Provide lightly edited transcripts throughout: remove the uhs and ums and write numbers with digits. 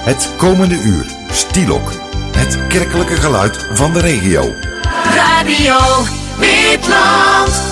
Het komende uur, Stielok. Het kerkelijke geluid van de regio. Radio Witland.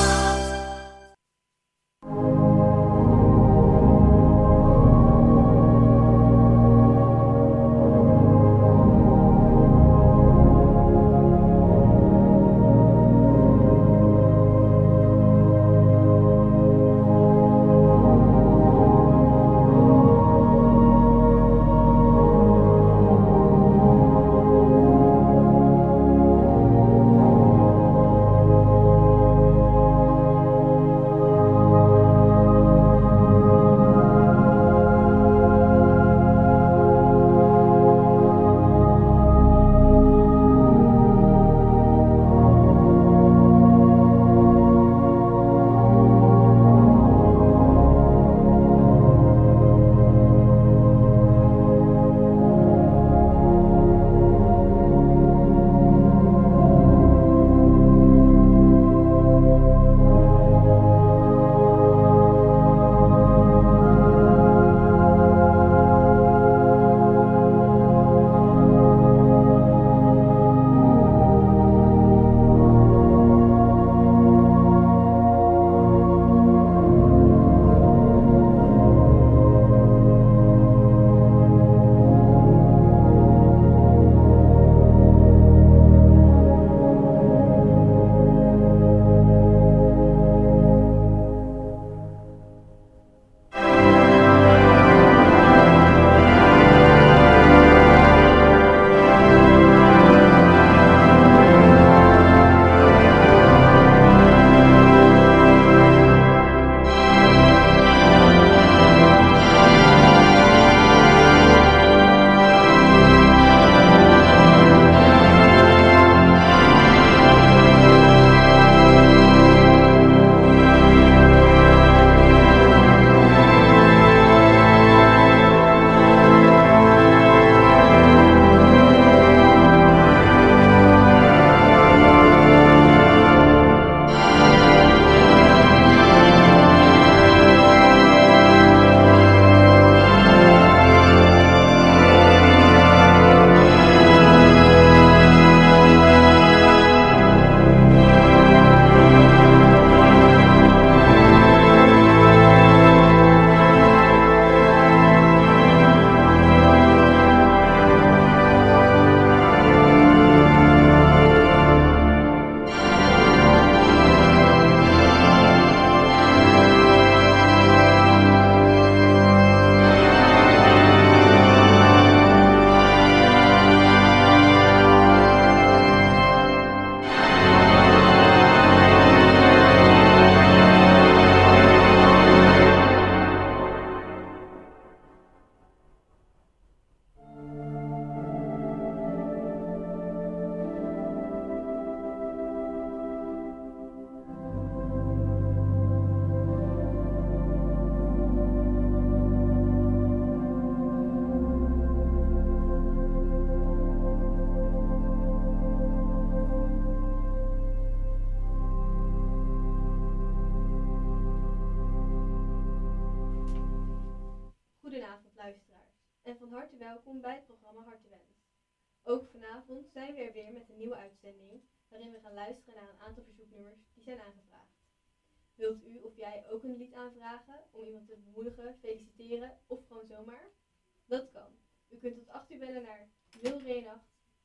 En van harte welkom bij het programma Hartewens. Ook vanavond zijn we er weer met een nieuwe uitzending, waarin we gaan luisteren naar een aantal verzoeknummers die zijn aangevraagd. Wilt u of jij ook een lied aanvragen om iemand te bemoedigen, feliciteren of gewoon zomaar? Dat kan. U kunt tot 8 uur bellen naar 018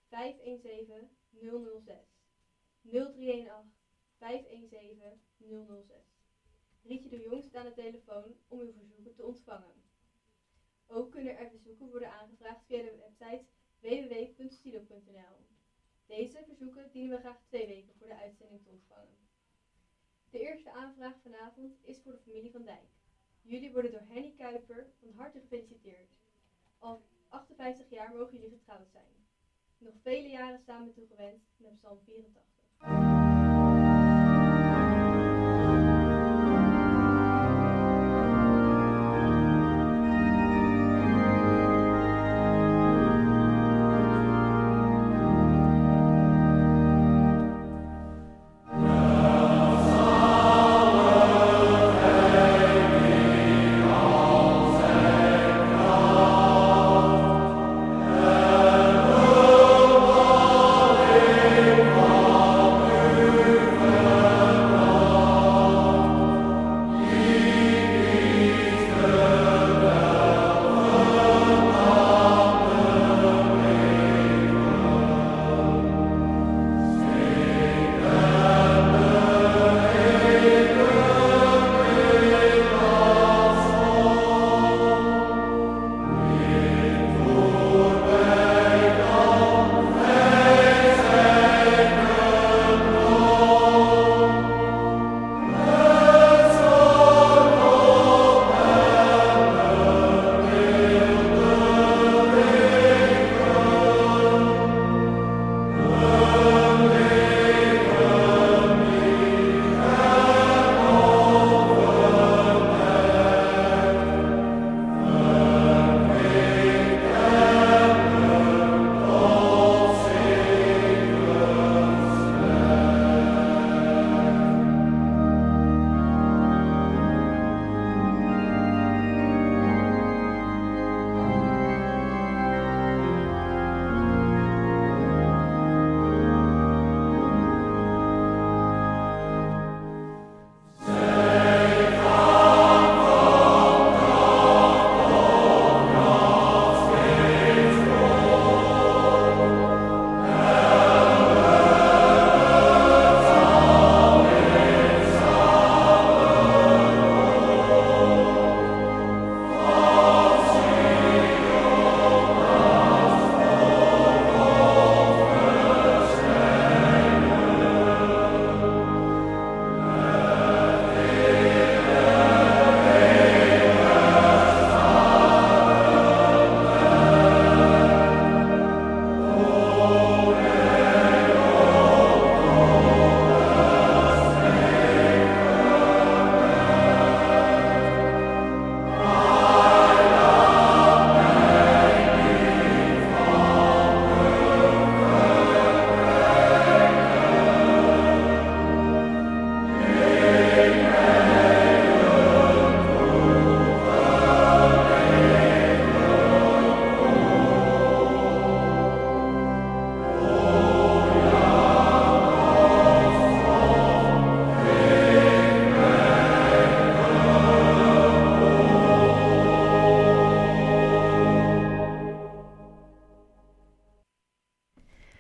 517 006. 0318 517 006. Rietje de Jong staat aan de telefoon om uw verzoeken te ontvangen. Ook kunnen er verzoeken worden aangevraagd via de website www.stielok.nl. Deze verzoeken dienen we graag 2 weken voor de uitzending te ontvangen. De eerste aanvraag vanavond is voor de familie Van Dijk. Jullie worden door Henny Kuiper van harte gefeliciteerd. Al 58 jaar mogen jullie getrouwd zijn. Nog vele jaren samen toegewenst met Psalm 84.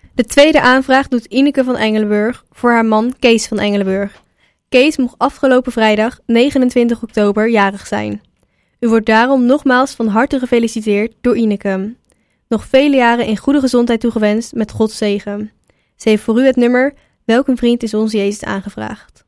De tweede aanvraag doet Ineke van Engelenburg voor haar man Kees van Engelenburg. Kees mocht afgelopen vrijdag 29 oktober jarig zijn. U wordt daarom nogmaals van harte gefeliciteerd door Ineke. Nog vele jaren in goede gezondheid toegewenst met Gods zegen. Ze heeft voor u het nummer Welk een vriend is onze Jezus aangevraagd.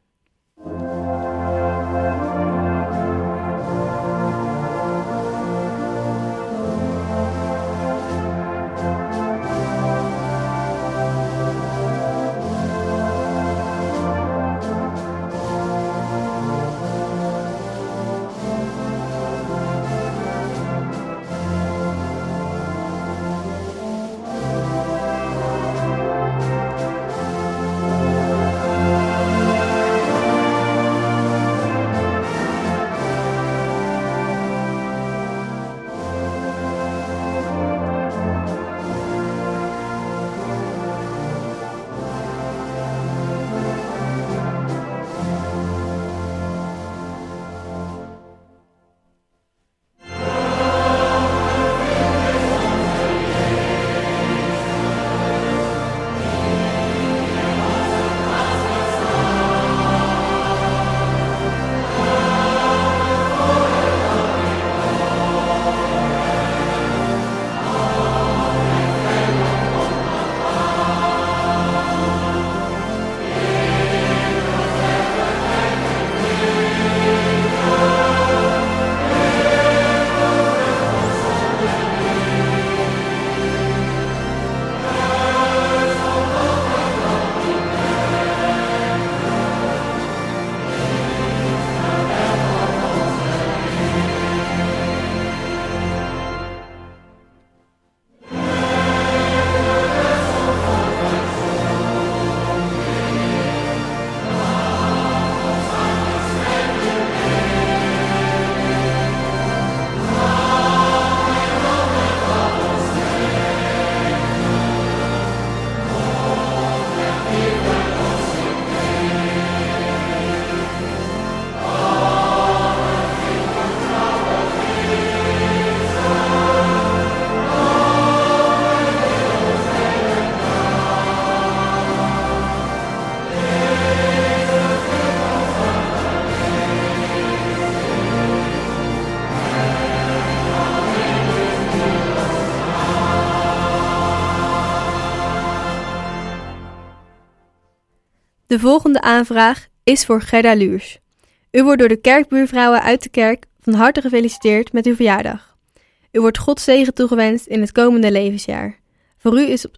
De volgende aanvraag is voor Gerda Luurs. U wordt door de kerkbuurvrouwen uit de kerk van harte gefeliciteerd met uw verjaardag. U wordt Gods zegen toegewenst in het komende levensjaar. Voor u is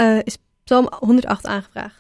Psalm 108 aangevraagd.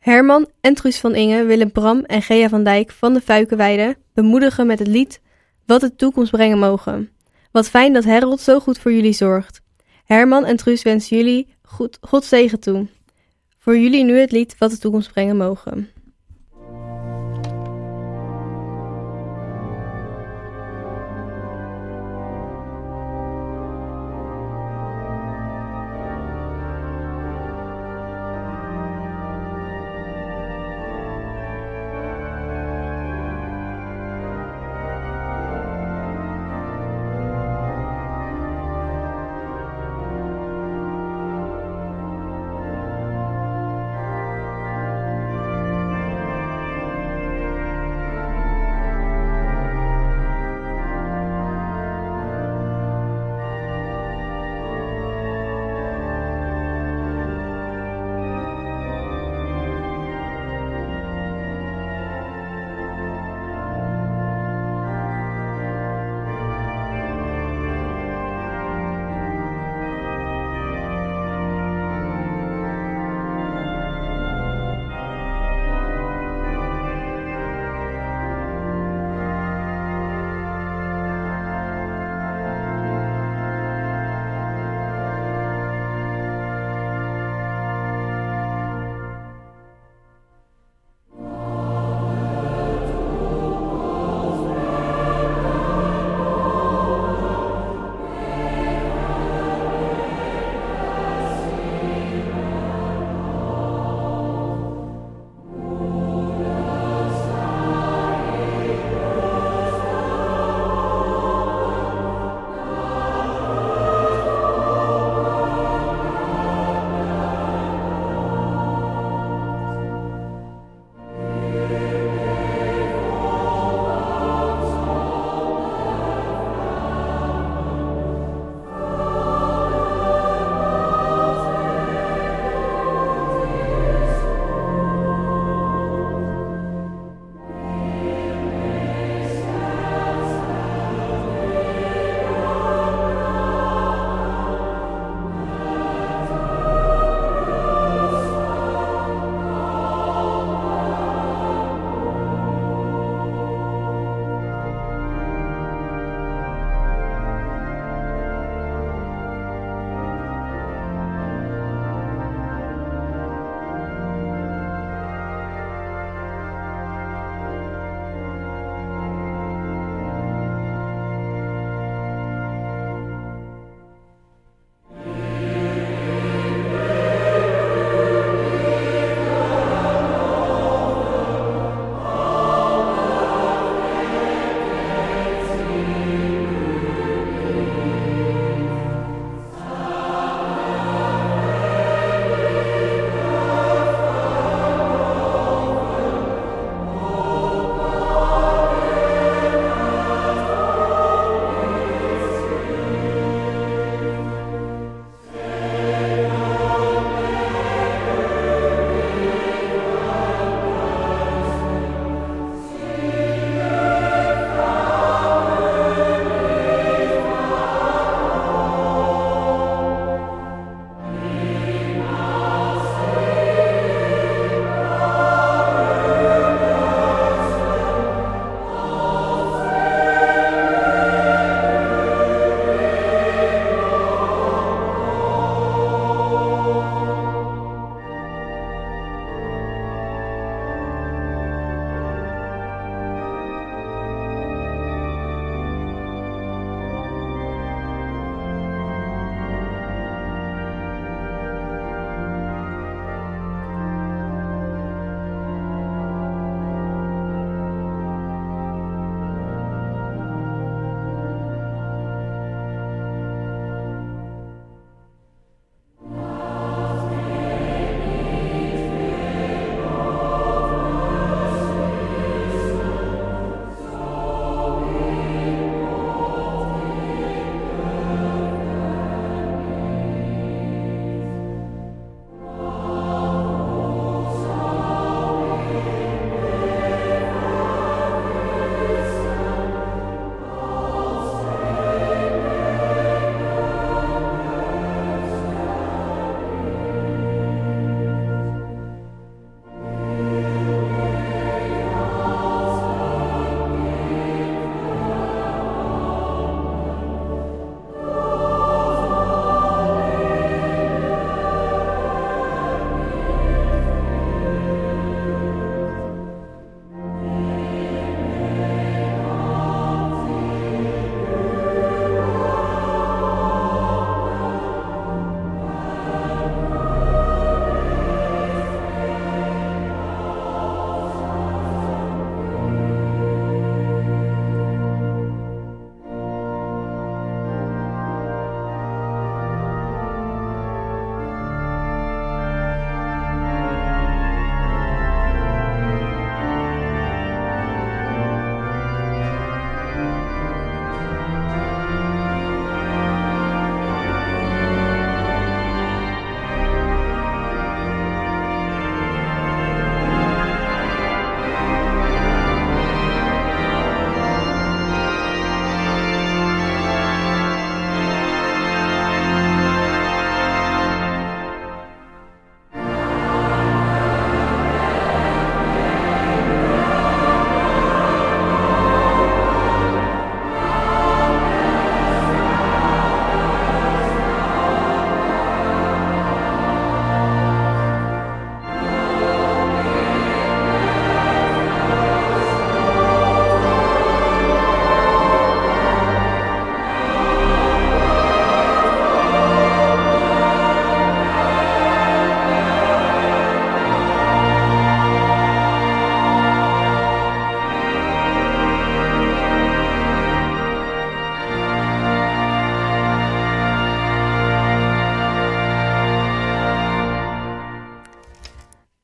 Herman en Truus van Ingen willen Bram en Gea van Dijk van de Fuikenweide bemoedigen met het lied Wat de toekomst brengen mogen. Wat fijn dat Harold zo goed voor jullie zorgt. Herman en Truus wensen jullie God zegen toe. Voor jullie nu het lied Wat de toekomst brengen mogen.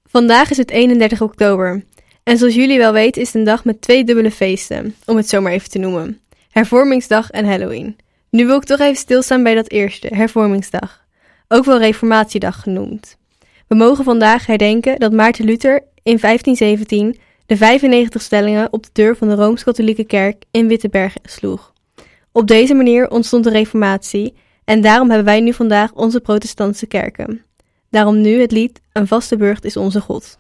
Vandaag is het 31 oktober. En zoals jullie wel weten is het een dag met 2 dubbele feesten, om het zo maar even te noemen. Hervormingsdag en Halloween. Nu wil ik toch even stilstaan bij dat eerste, Hervormingsdag. Ook wel Reformatiedag genoemd. We mogen vandaag herdenken dat Maarten Luther in 1517 de 95 stellingen op de deur van de Rooms-Katholieke Kerk in Wittenberg sloeg. Op deze manier ontstond de Reformatie en daarom hebben wij nu vandaag onze protestantse kerken. Daarom nu het lied Een vaste burcht is onze God.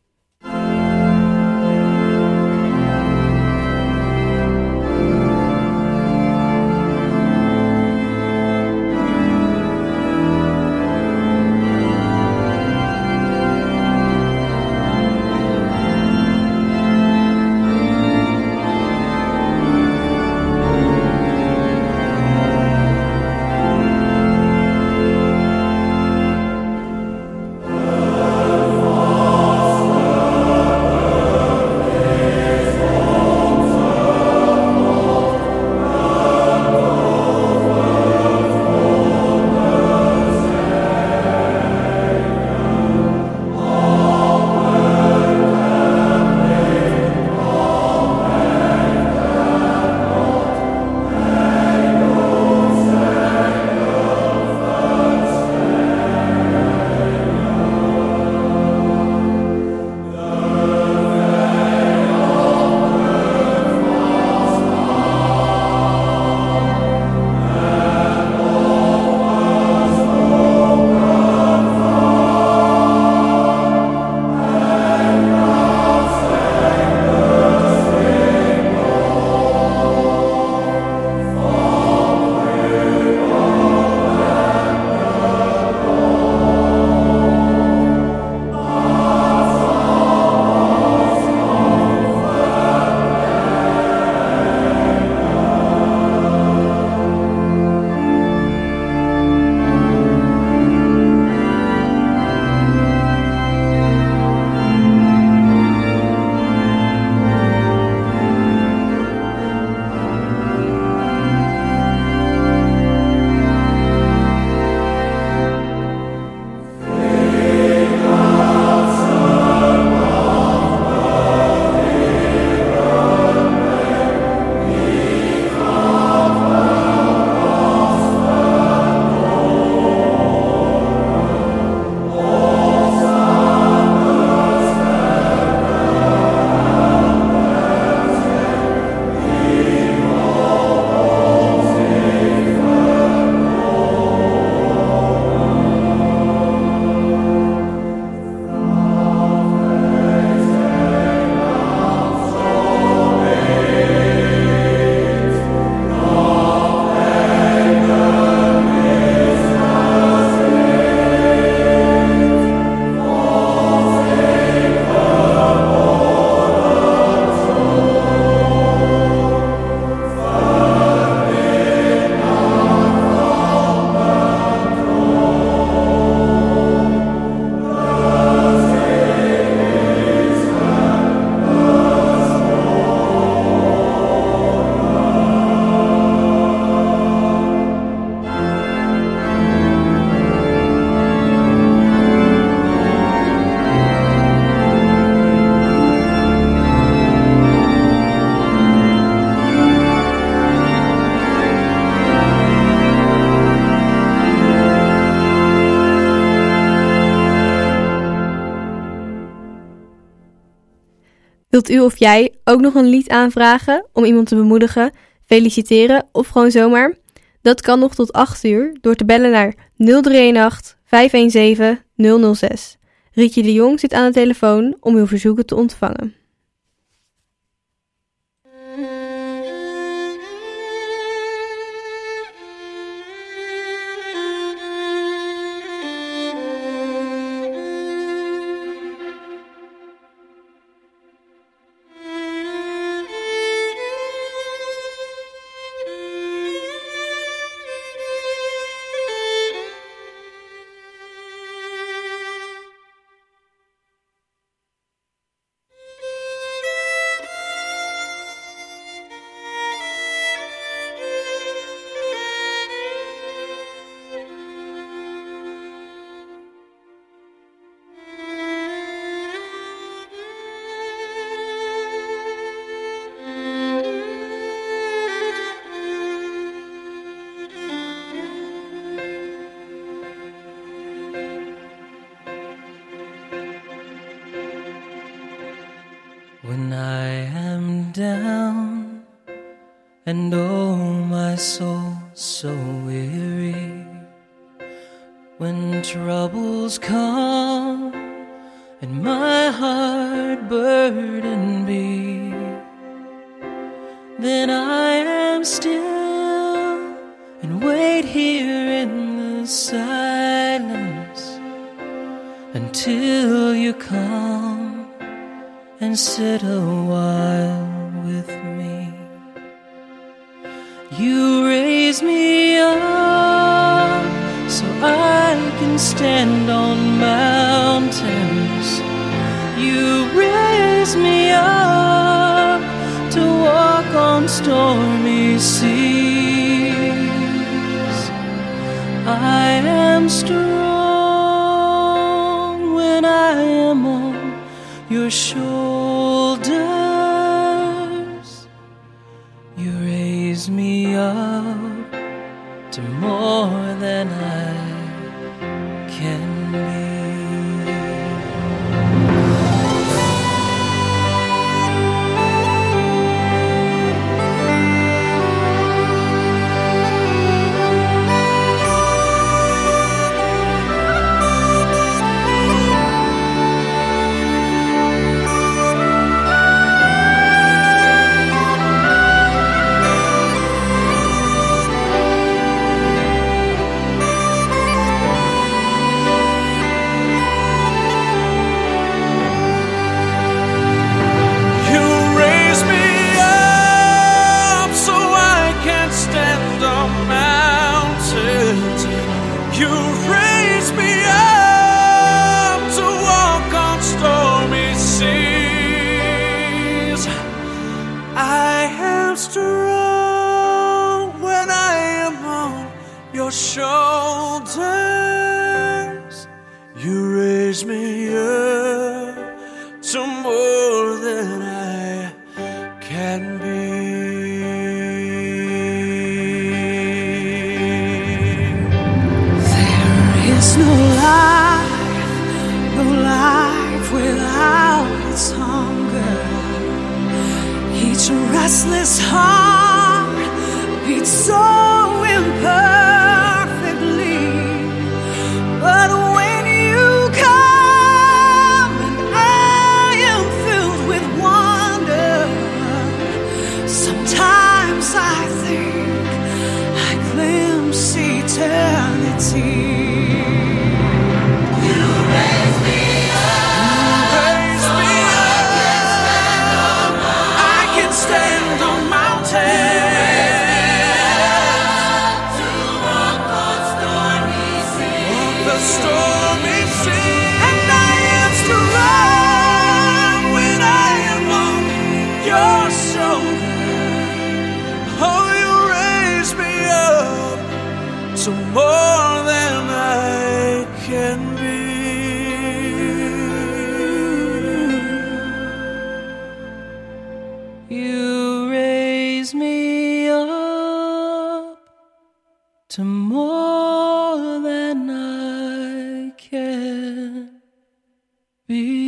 Wilt u of jij ook nog een lied aanvragen om iemand te bemoedigen, feliciteren of gewoon zomaar? Dat kan nog tot 8 uur door te bellen naar 0318 517 006. Rietje de Jong zit aan de telefoon om uw verzoeken te ontvangen. and oh, my soul so weary. When troubles come and my heart burden be, then I am still and wait here in the silence until you come and sit a while with me. You raise me up so I can stand on mountains. You raise me up to walk on stormy seas. I am strong when I am on your shoulders. You raise me up to more than I can be. Shoulders, you raise me up to more than I can be. There is no life without its hunger. Each restless heart beats so imperfect. But when you come and I am filled with wonder, sometimes I think I glimpse eternity. You raise me up, I can stand on mountains. Stormy sea, and I am strong when I am on your shoulder. Oh, you raise me up to more than I can be. You raise me up to more than I can be.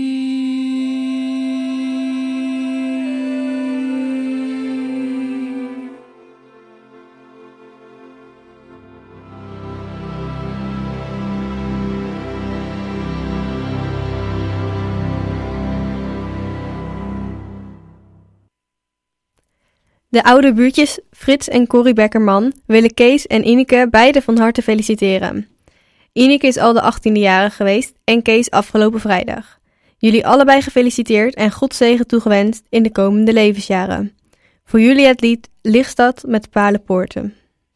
De oude buurtjes Frits en Corrie Beckerman willen Kees en Ineke beide van harte feliciteren. Ineke is al de 18e jarige geweest en Kees afgelopen vrijdag. Jullie allebei gefeliciteerd en Godzegen toegewenst in de komende levensjaren. Voor jullie het lied Lichtstad met Palenpoorten.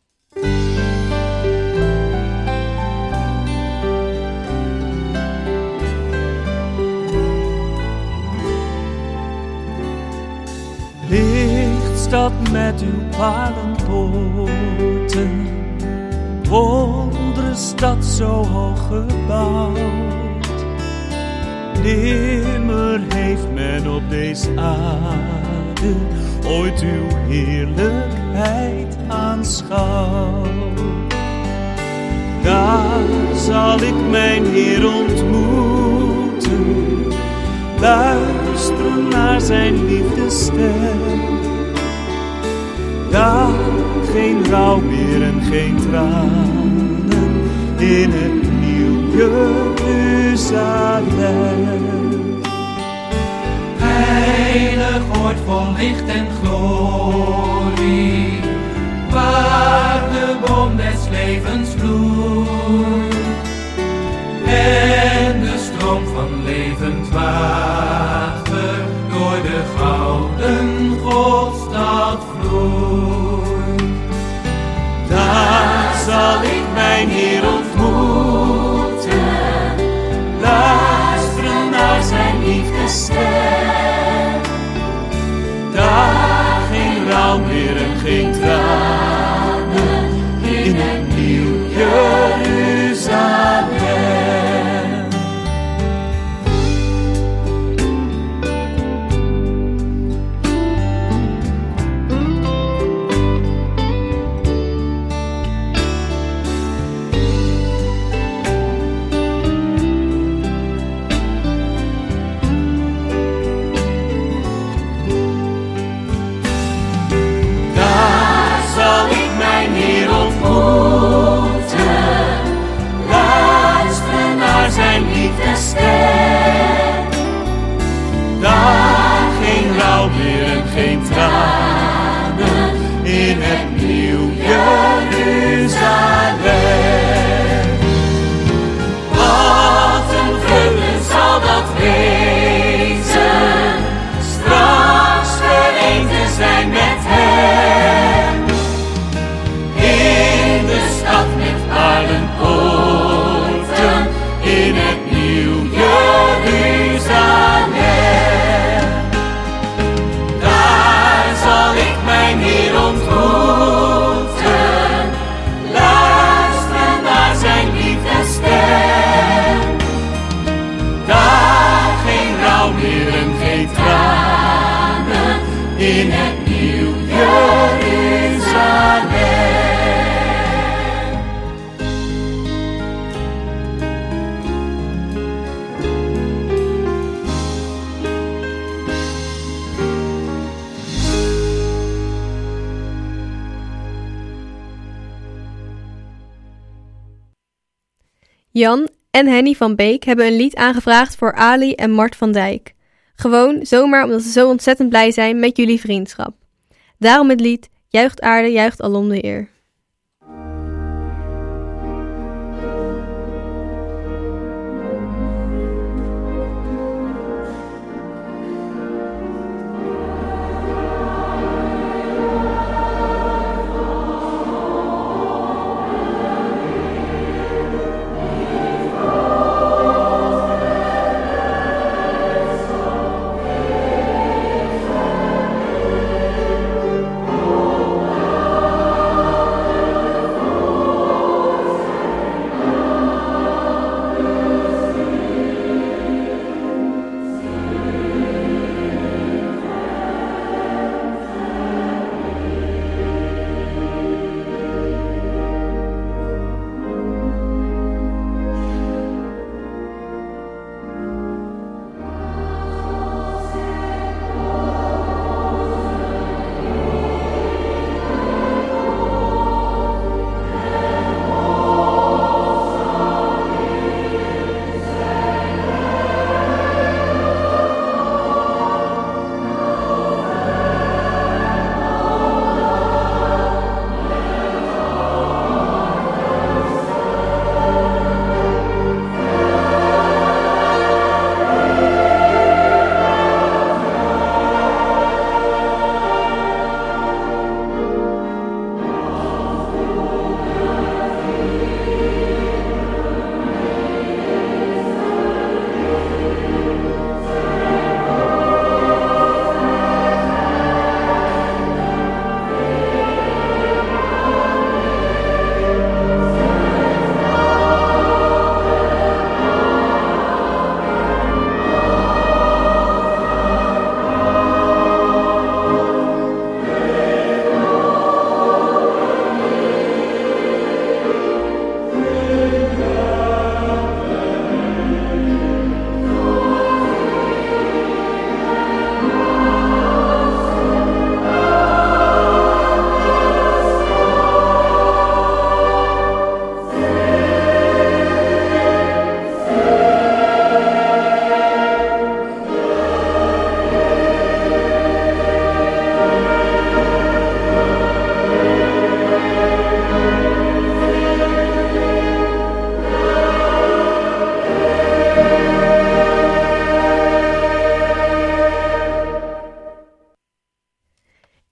Lichtstad met uw palenpoorten, wondere stad zo hoog gebouwd. Nimmer heeft men op deze aarde ooit uw heerlijkheid aanschouwd. Daar zal ik mijn Heer ontmoeten, luisteren naar zijn liefdesstem. Daar geen rouw meer en geen tranen in het nieuw Jeruzalem. Heilig oord vol licht en glorie, waar de boom des levens bloeit en de stroom van levend water door de gouden Godstad vloeit. Daar zal ik mijn Heer ontmoeten, luisteren naar zijn liefdesstem. Daar geen rouw meer en geen tranen in het nieuw Jeruzalem. Daar geen rouw meer en geen tranen in het nieuw Jeruzalem. Wat een vreugde zal dat wezen, straks vereend te zijn met hem. In de stad met paardenpoorten, in het nieuw Jeruzalem. Daar zal ik mijn Heer ontmoeten, luisteren naar zijn liefdesstem. Daar geen rouw meer en geen tranen in het nieuw Jeruzalem. Jan en Henny van Beek hebben een lied aangevraagd voor Ali en Mart van Dijk. Gewoon zomaar omdat ze zo ontzettend blij zijn met jullie vriendschap. Daarom het lied Juicht aarde, juicht alom de eer.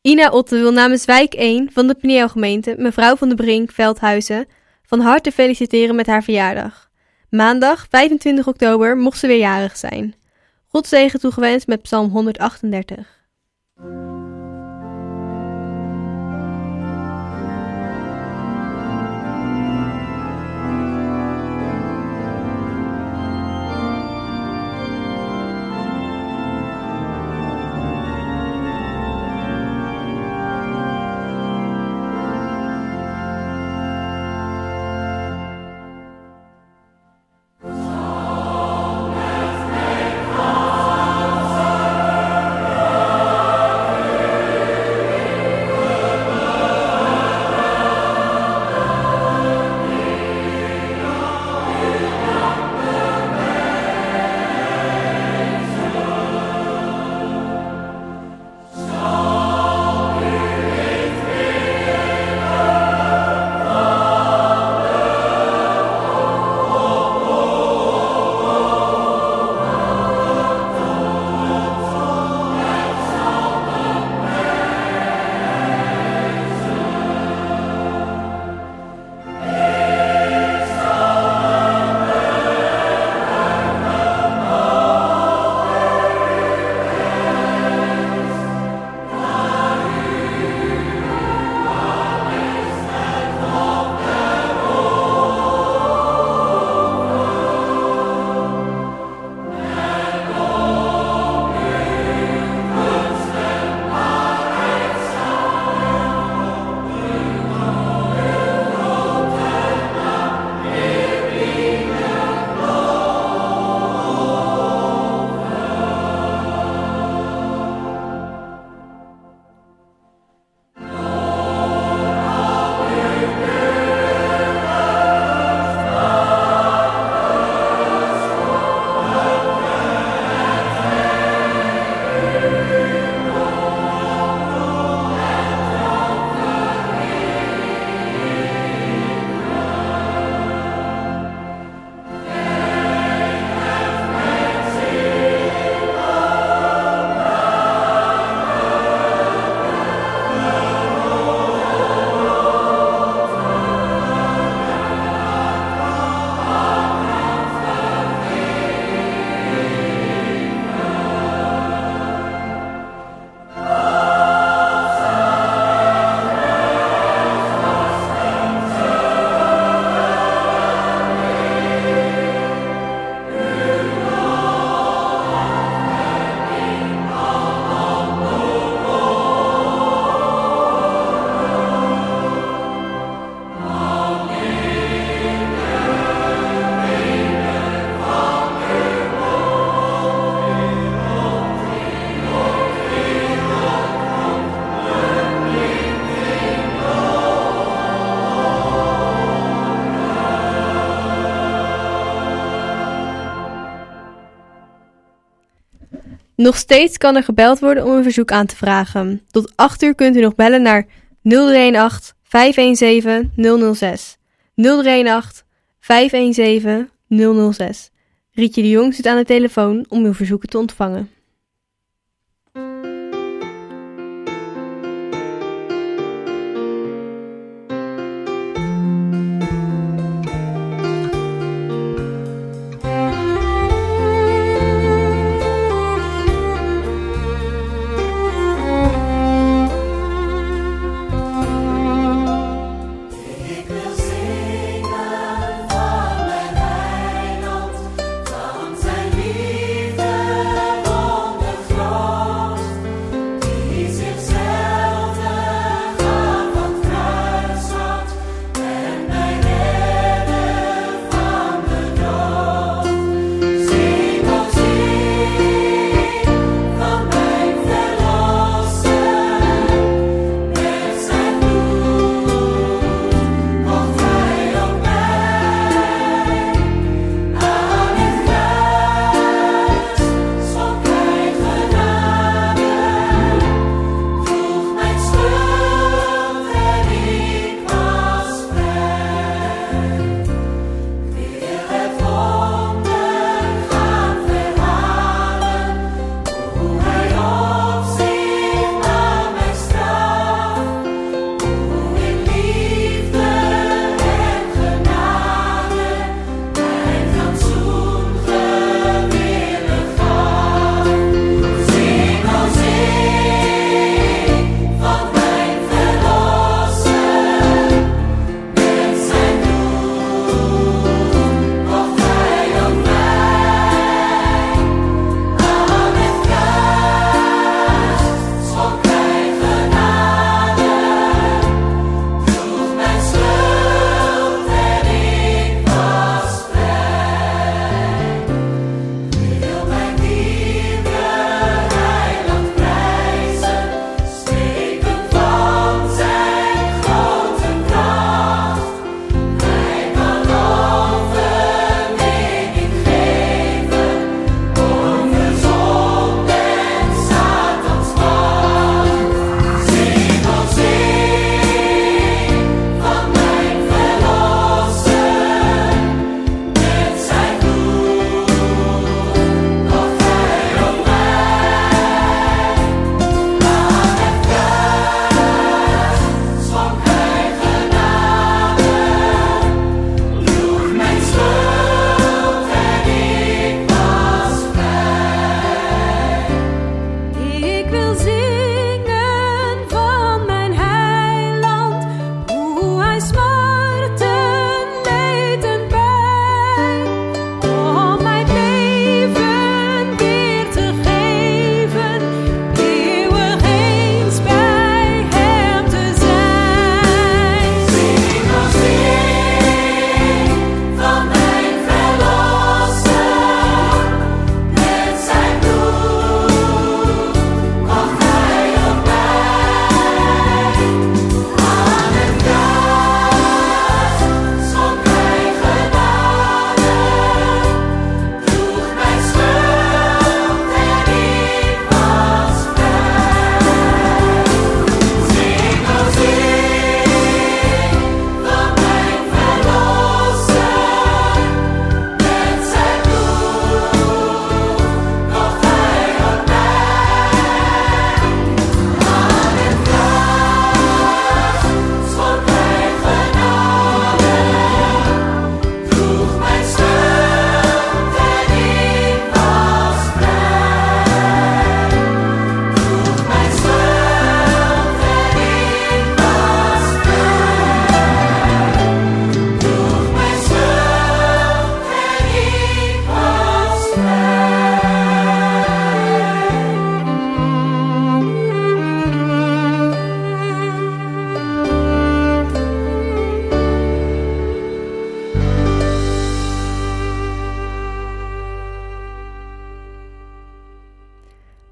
Ina Otte wil namens wijk 1 van de Peniel-gemeente mevrouw van der Brink Veldhuizen van harte feliciteren met haar verjaardag. Maandag 25 oktober mocht ze weer jarig zijn. God zegen toegewenst met Psalm 138. Nog steeds kan er gebeld worden om een verzoek aan te vragen. Tot 8 uur kunt u nog bellen naar 0318 517 006. 0318 517 006. Rietje de Jong zit aan de telefoon om uw verzoeken te ontvangen. Van zijn liefde.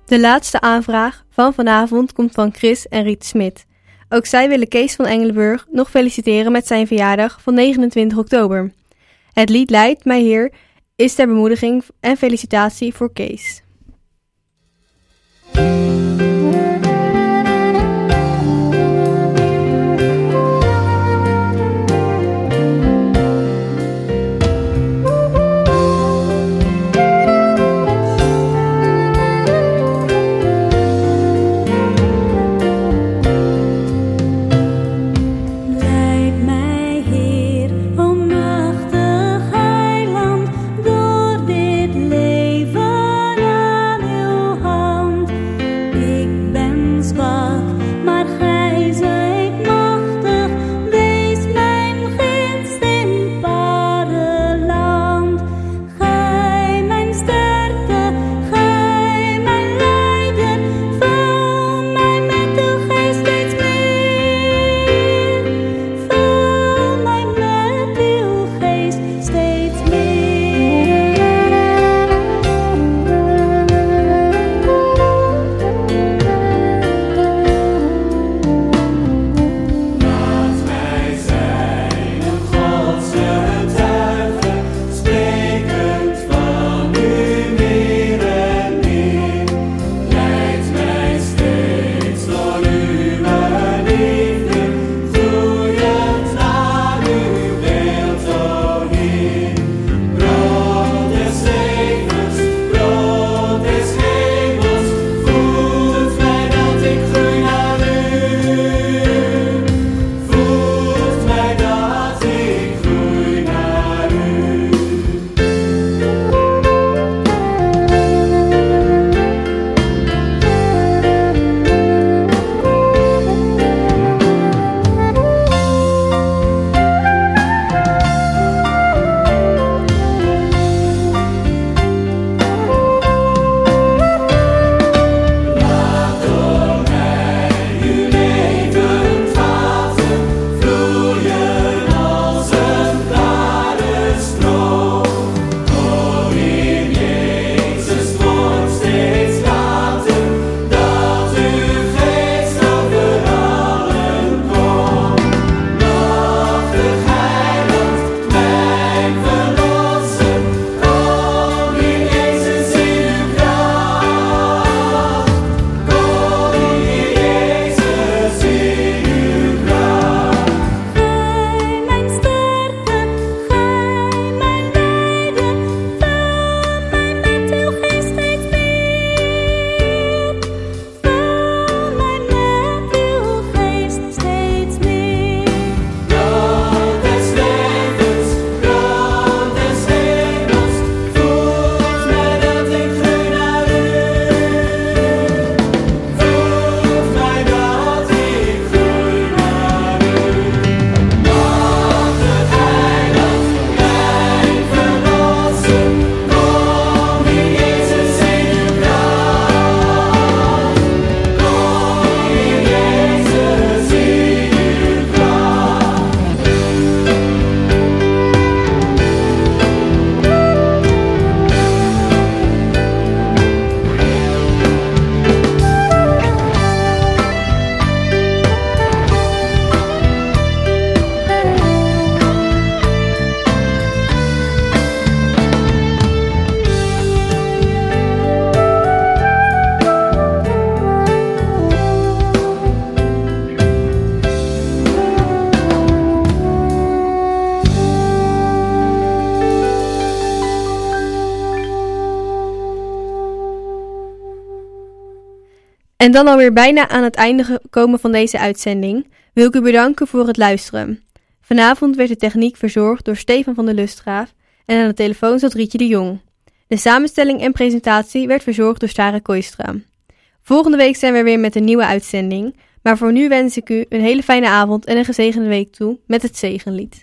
De laatste aanvraag van vanavond komt van Chris en Riet Smit. Ook zij willen Kees van Engelenburg nog feliciteren met zijn verjaardag van 29 oktober. Het lied Leid mij Heer is ter bemoediging en felicitatie voor Kees. En dan alweer bijna aan het einde gekomen van deze uitzending, wil ik u bedanken voor het luisteren. Vanavond werd de techniek verzorgd door Stefan van der Lustgraaf en aan de telefoon zat Rietje de Jong. De samenstelling en presentatie werd verzorgd door Sarah Kooistra. Volgende week zijn we weer met een nieuwe uitzending, maar voor nu wens ik u een hele fijne avond en een gezegende week toe met het Zegenlied.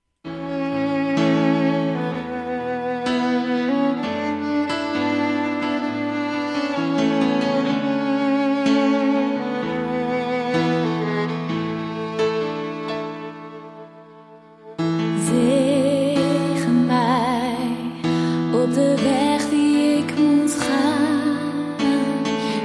Zegen mij op de weg die ik moet gaan.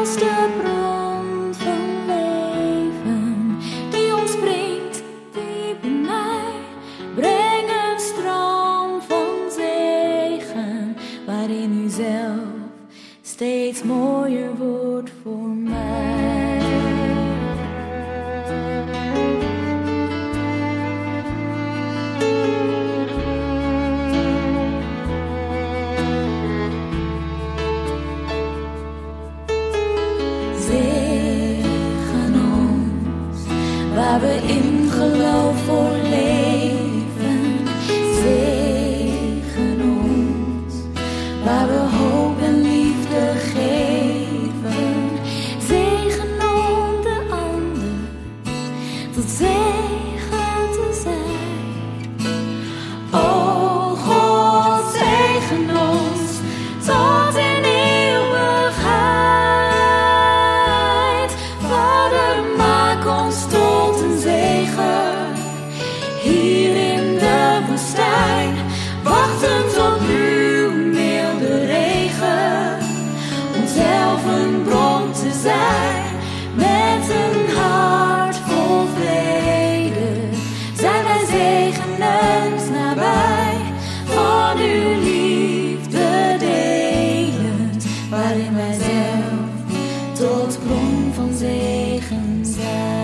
is de bron van leven, die ontspringt diep in mij. Breng een stroom van zegen, waarin u zelf steeds mooier wordt voor mij. Zegen ons, waar we in geloof voor leven. Zegen ons, waar we hoop en liefde geven. Zegen om de ander, tot zegen te zijn. O God, zegen ons, tot in eeuwigheid. Vader, maak ons tot een zegen, hier in de woestijn. Wachtend op uw milde regen, onszelf een bron te zijn. Met een hart vol vrede, zijn wij zegenend nabij. Van uw liefde delend, waarin wij zelf tot bron van zegen zijn.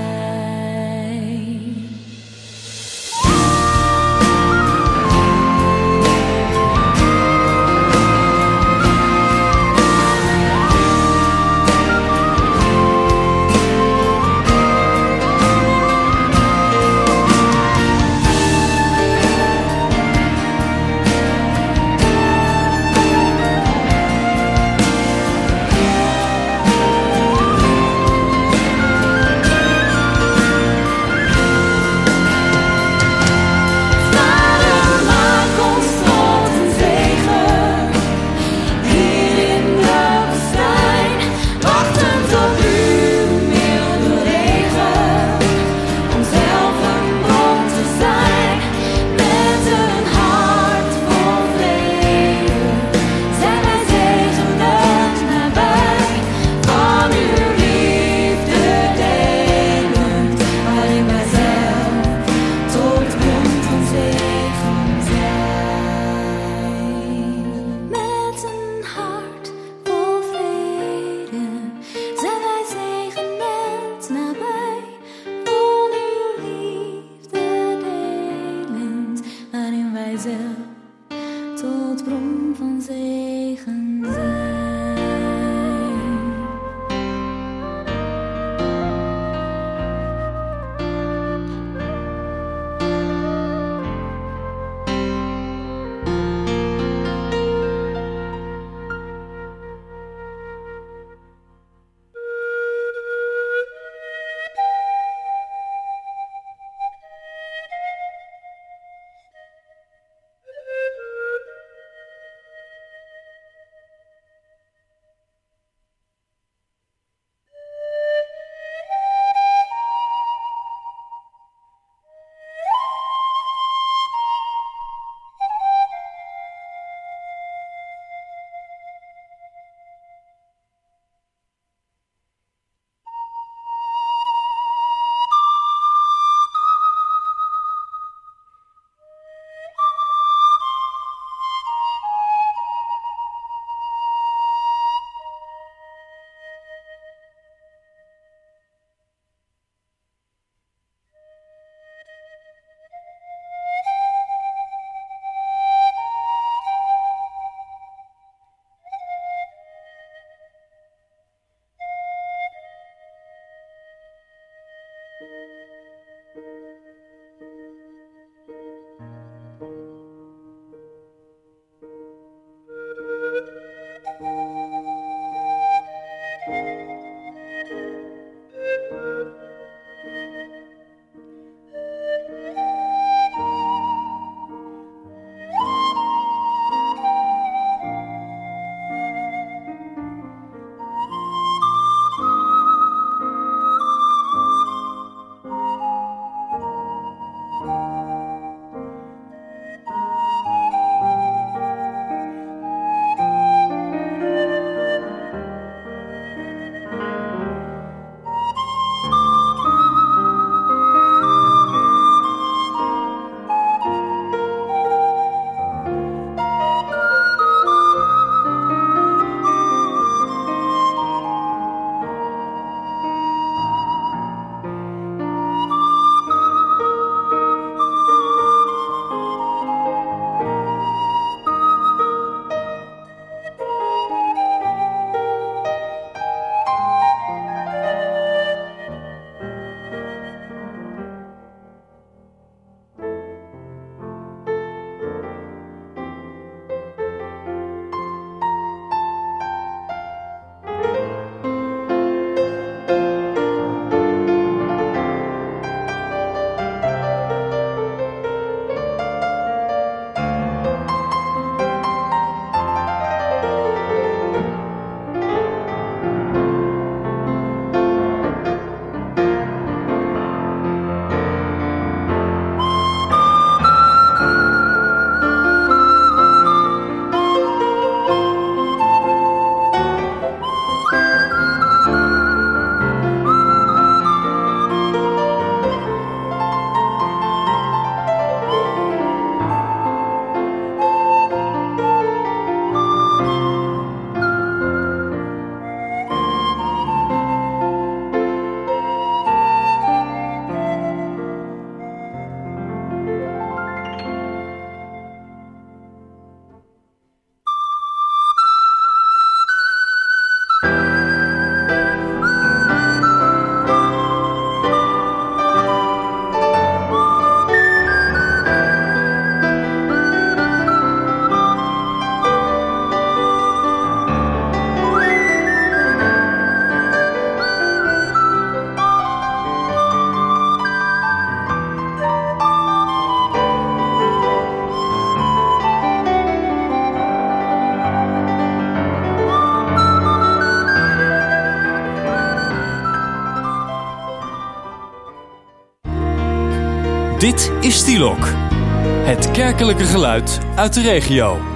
Dit is Stielok, het kerkelijke geluid uit de regio.